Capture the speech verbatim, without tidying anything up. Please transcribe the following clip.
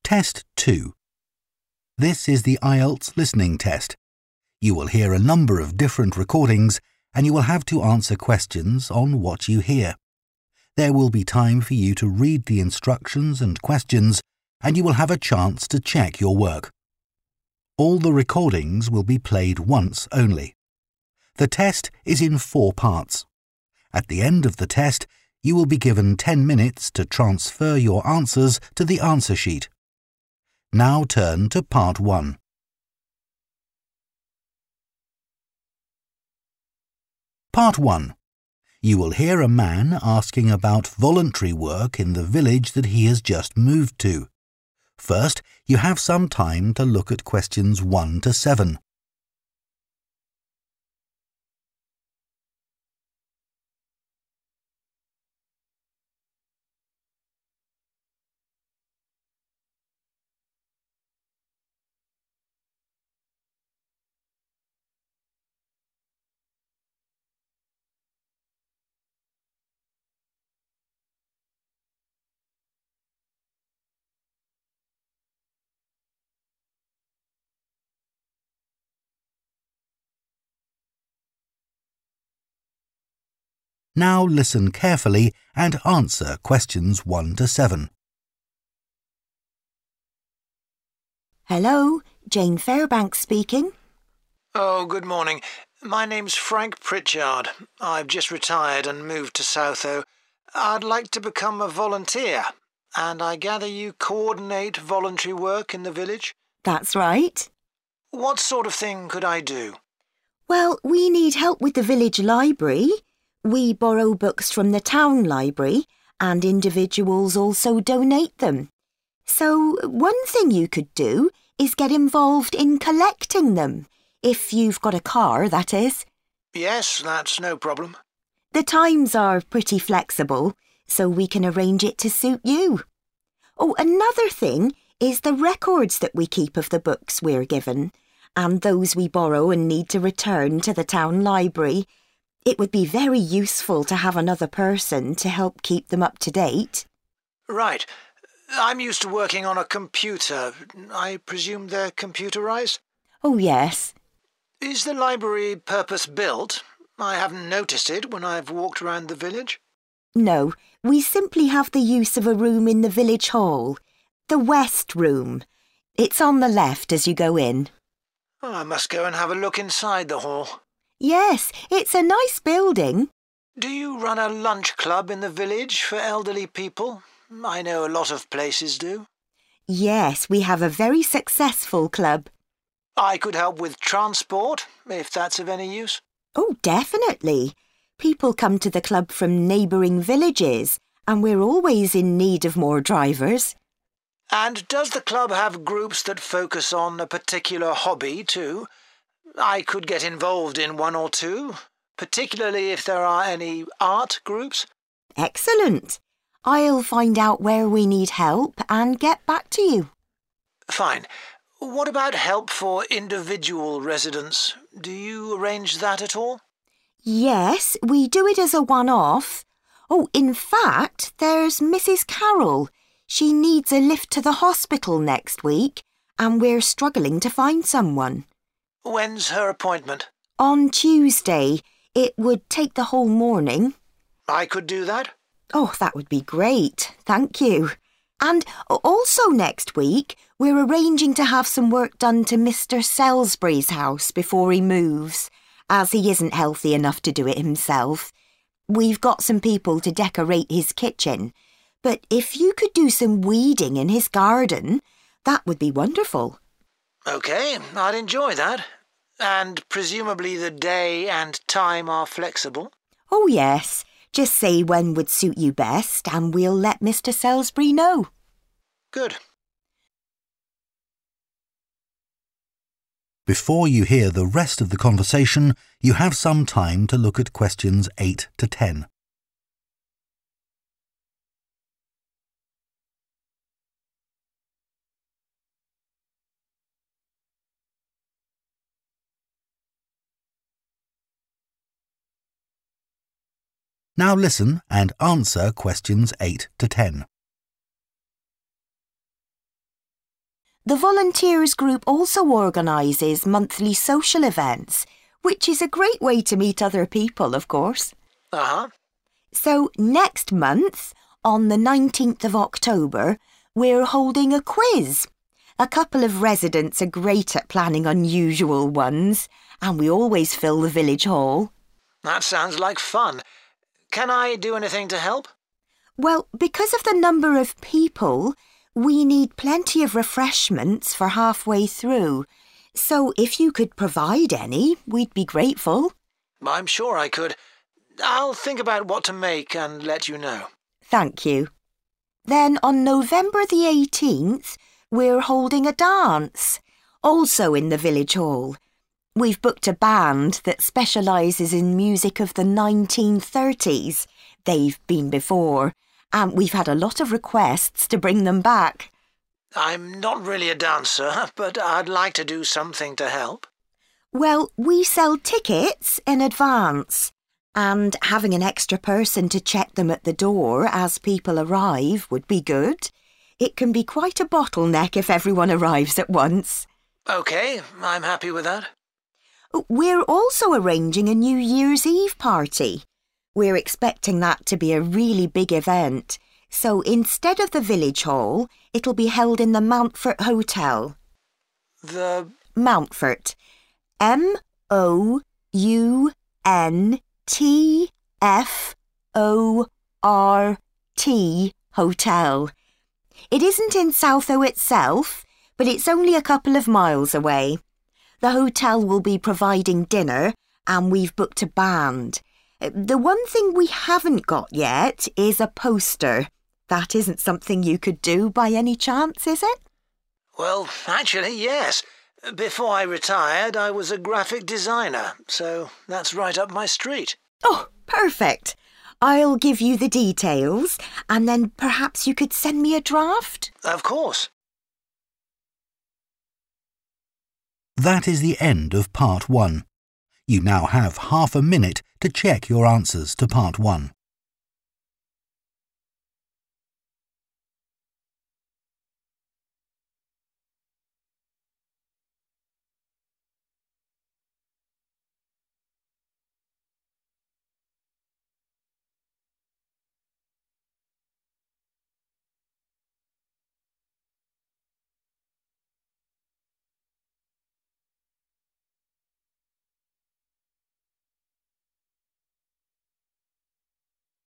Test two. This is the I E L T S listening test. You will hear a number of different recordings and you will have to answer questions on what you hear. There will be time for you to read the instructions and questions and you will have a chance to check your work. All the recordings will be played once only. The test is in four parts. At the end of the test, you will be given ten minutes to transfer your answers to the answer sheet. Now turn to part one. Part one. You will hear a man asking about voluntary work in the village that he has just moved to. First, you have some time to look at questions one to seven. Now listen carefully and answer questions one to seven. Hello, Jane Fairbanks speaking. Oh, good morning. My name's Frank Pritchard. I've just retired and moved to Southo. I'd like to become a volunteer, and I gather you coordinate voluntary work in the village? That's right. What sort of thing could I do? Well, we need help with the village library. We borrow books from the town library, and individuals also donate them. So one thing you could do is get involved in collecting them, if you've got a car, that is. Yes, that's no problem. The times are pretty flexible, so we can arrange it to suit you. Oh, another thing is the records that we keep of the books we're given, and those we borrow and need to return to the town library. It would be very useful to have another person to help keep them up to date. Right. I'm used to working on a computer. I presume they're computerized? Oh, yes. Is the library purpose-built? I haven't noticed it when I've walked around the village. No, we simply have the use of a room in the village hall. The West Room. It's on the left as you go in. Oh, I must go and have a look inside the hall. Yes, it's a nice building. Do you run a lunch club in the village for elderly people? I know a lot of places do. Yes, we have a very successful club. I could help with transport, if that's of any use. Oh, definitely. People come to the club from neighbouring villages, and we're always in need of more drivers. And does the club have groups that focus on a particular hobby too? I could get involved in one or two, particularly if there are any art groups. Excellent. I'll find out where we need help and get back to you. Fine. What about help for individual residents? Do you arrange that at all? Yes, we do it as a one-off. Oh, in fact, there's Missus Carroll. She needs a lift to the hospital next week, and we're struggling to find someone. When's her appointment? On Tuesday. It would take the whole morning. I could do that? Oh, that would be great. Thank you. And also next week, we're arranging to have some work done to Mister Salisbury's house before he moves, as he isn't healthy enough to do it himself. We've got some people to decorate his kitchen, but if you could do some weeding in his garden, that would be wonderful. OK, I'd enjoy that. And presumably the day and time are flexible? Oh, yes. Just say when would suit you best and we'll let Mister Salisbury know. Good. Before you hear the rest of the conversation, you have some time to look at questions eight to ten. Now listen and answer questions eight to ten. The volunteers group also organises monthly social events, which is a great way to meet other people, of course. Uh-huh. So next month, on the nineteenth of October, we're holding a quiz. A couple of residents are great at planning unusual ones, and we always fill the village hall. That sounds like fun. Can I do anything to help? Well, because of the number of people, we need plenty of refreshments for halfway through. So if you could provide any, we'd be grateful. I'm sure I could. I'll think about what to make and let you know. Thank you. Then on November the eighteenth, we're holding a dance, also in the village hall. We've booked a band that specialises in music of the nineteen thirties. They've been before, and we've had a lot of requests to bring them back. I'm not really a dancer, but I'd like to do something to help. Well, we sell tickets in advance, and having an extra person to check them at the door as people arrive would be good. It can be quite a bottleneck if everyone arrives at once. OK, I'm happy with that. We're also arranging a New Year's Eve party. We're expecting that to be a really big event, so instead of the village hall, it'll be held in the Mountfort Hotel. The... Mountfort. M O U N T F O R T Hotel. It isn't in Southo itself, but it's only a couple of miles away. The hotel will be providing dinner, and we've booked a band. The one thing we haven't got yet is a poster. That isn't something you could do by any chance, is it? Well, actually, yes. Before I retired, I was a graphic designer, so that's right up my street. Oh, perfect. I'll give you the details, and then perhaps you could send me a draft? Of course. That is the end of part one. You now have half a minute to check your answers to part one.